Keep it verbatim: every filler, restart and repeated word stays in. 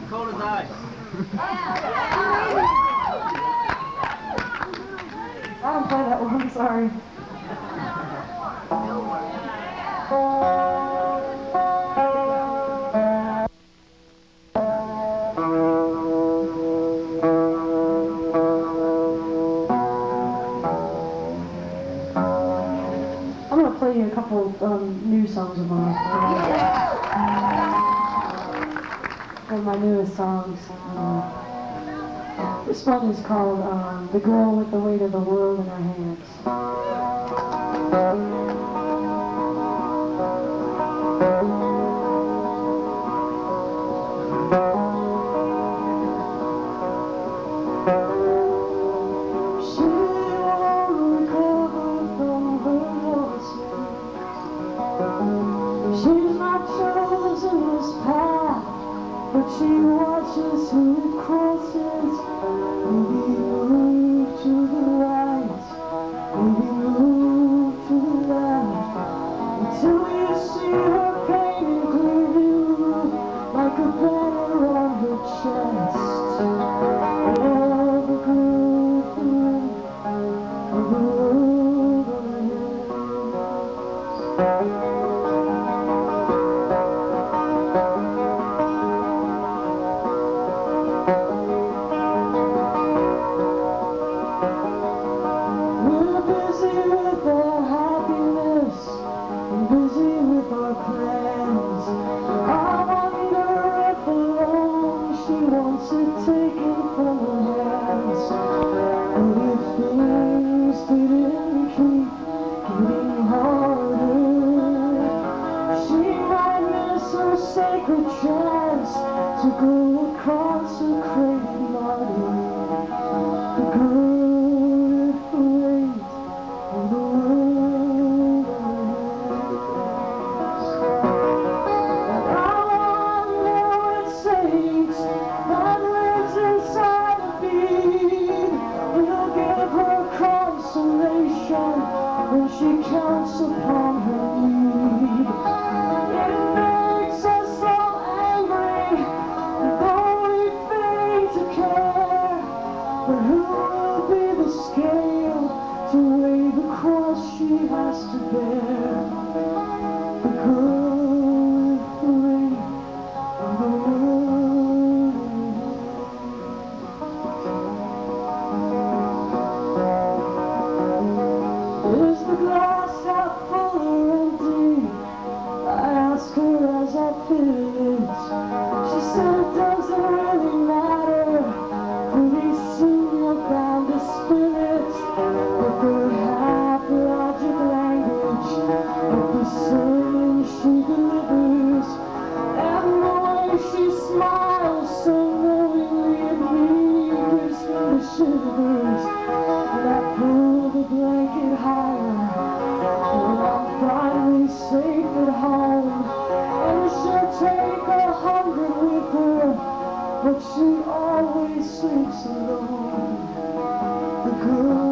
Cold as ice. I don't play that one, sorry. I'm going to play you a couple um, new songs of mine. One of my newest songs. Uh, this one is called um, The Girl with the Weight of the World in Her Hands. She's not chosen this path, but she watches who it crosses. Maybe move to the right, maybe move to the left, until you see her painted clearly like a banner on her chest. Oh, the girl of the world on her hands. Sacred chance to go across a crazy body. The girl with the weight of the world on her hands. And I wonder what saints that lives inside of me will give her consolation when she counts upon her need. But who will be the scale to weigh the cross she has to bear? The girl with the weight of the world. Is the glass half full or empty? I ask her as I fill it. She said it doesn't really matter. Pretty soon you're bound to spill it with her half-logic language of the sermon she delivers, and the way she smiles so knowingly at me gives me the shivers. And I pull the blanket higher when I'm finally safe at home, and she'll take a hundred with her, but she always sleeps alone. The girl